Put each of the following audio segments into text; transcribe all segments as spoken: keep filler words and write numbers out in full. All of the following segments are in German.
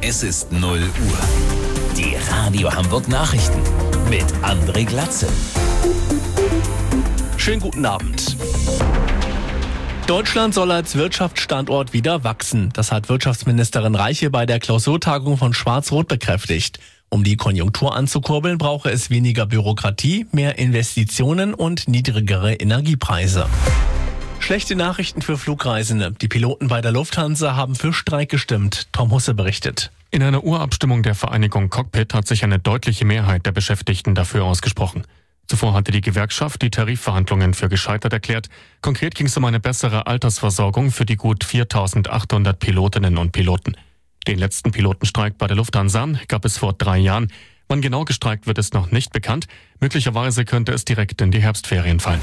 Es ist null Uhr. Die Radio Hamburg Nachrichten mit André Glatze. Schönen guten Abend. Deutschland soll als Wirtschaftsstandort wieder wachsen. Das hat Wirtschaftsministerin Reiche bei der Klausurtagung von Schwarz-Rot bekräftigt. Um die Konjunktur anzukurbeln, brauche es weniger Bürokratie, mehr Investitionen und niedrigere Energiepreise. Schlechte Nachrichten für Flugreisende. Die Piloten bei der Lufthansa haben für Streik gestimmt. Tom Husse berichtet. In einer Urabstimmung der Vereinigung Cockpit hat sich eine deutliche Mehrheit der Beschäftigten dafür ausgesprochen. Zuvor hatte die Gewerkschaft die Tarifverhandlungen für gescheitert erklärt. Konkret ging es um eine bessere Altersversorgung für die gut viertausendachthundert Pilotinnen und Piloten. Den letzten Pilotenstreik bei der Lufthansa gab es vor drei Jahren. Wann genau gestreikt wird, ist noch nicht bekannt. Möglicherweise könnte es direkt in die Herbstferien fallen.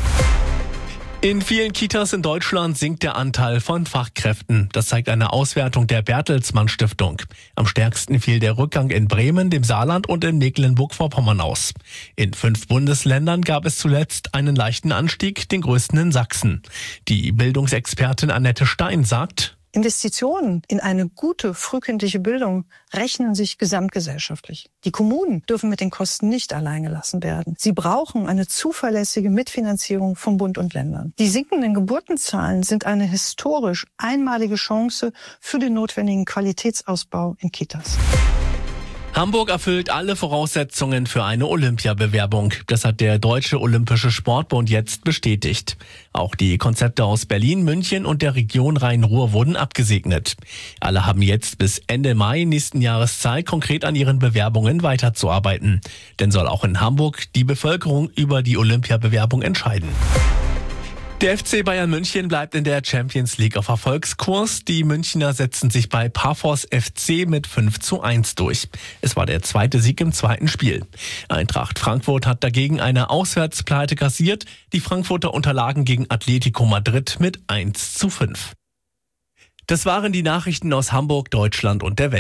In vielen Kitas in Deutschland sinkt der Anteil von Fachkräften. Das zeigt eine Auswertung der Bertelsmann Stiftung. Am stärksten fiel der Rückgang in Bremen, dem Saarland und in Mecklenburg-Vorpommern aus. In fünf Bundesländern gab es zuletzt einen leichten Anstieg, den größten in Sachsen. Die Bildungsexpertin Annette Stein sagt: Investitionen in eine gute frühkindliche Bildung rechnen sich gesamtgesellschaftlich. Die Kommunen dürfen mit den Kosten nicht allein gelassen werden. Sie brauchen eine zuverlässige Mitfinanzierung von Bund und Ländern. Die sinkenden Geburtenzahlen sind eine historisch einmalige Chance für den notwendigen Qualitätsausbau in Kitas. Hamburg erfüllt alle Voraussetzungen für eine Olympiabewerbung. Das hat der Deutsche Olympische Sportbund jetzt bestätigt. Auch die Konzepte aus Berlin, München und der Region Rhein-Ruhr wurden abgesegnet. Alle haben jetzt bis Ende Mai nächsten Jahres Zeit, konkret an ihren Bewerbungen weiterzuarbeiten. Denn soll auch in Hamburg die Bevölkerung über die Olympiabewerbung entscheiden. Der F C Bayern München bleibt in der Champions League auf Erfolgskurs. Die Münchner setzen sich bei Paphos F C mit fünf zu eins durch. Es war der zweite Sieg im zweiten Spiel. Eintracht Frankfurt hat dagegen eine Auswärtspleite kassiert. Die Frankfurter unterlagen gegen Atletico Madrid mit eins zu fünf. Das waren die Nachrichten aus Hamburg, Deutschland und der Welt.